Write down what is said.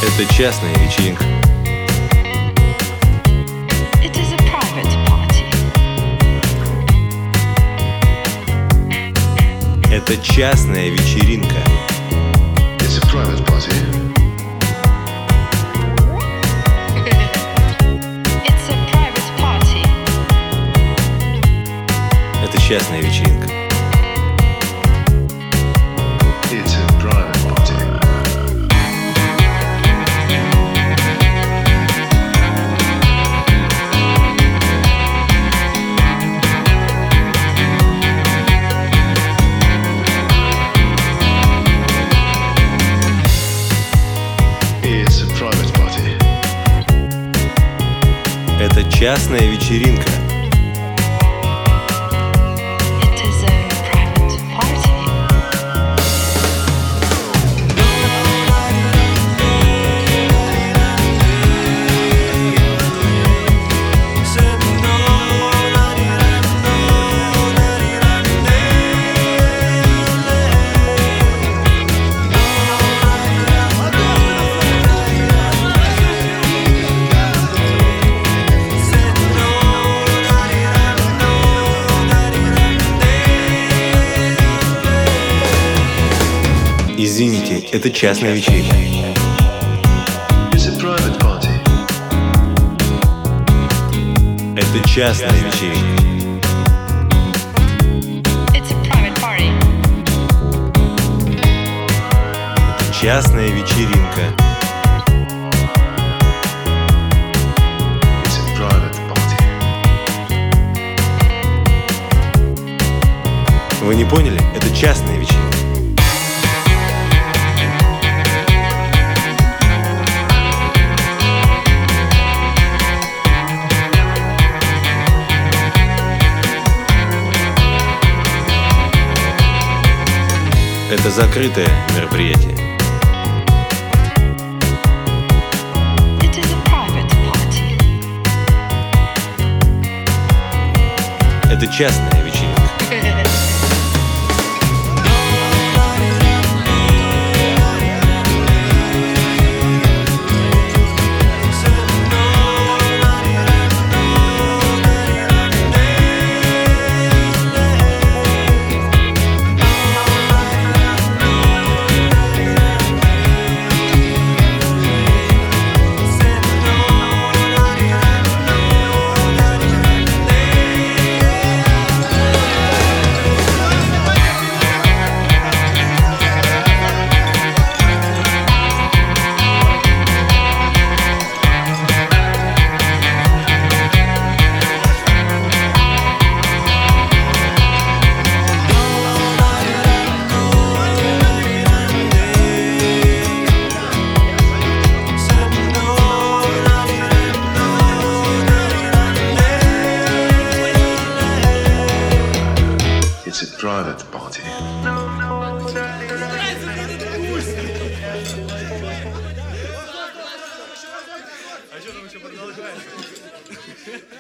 Это частная вечеринка. It is a private party. Это частная вечеринка. It's a private party. It's a private party. Это частная вечеринка. It's a private party. It's a private party. Это частная вечеринка. It is a private party. Извините, это частная вечеринка. It's a private party. Это частная вечеринка. It's a private party. Частная вечеринка. It's a private party. Вы не поняли? Это частная вечеринка. Это закрытое мероприятие. It is a private party. Это частная вечеринка. It's a private party. А что там еще продолжается?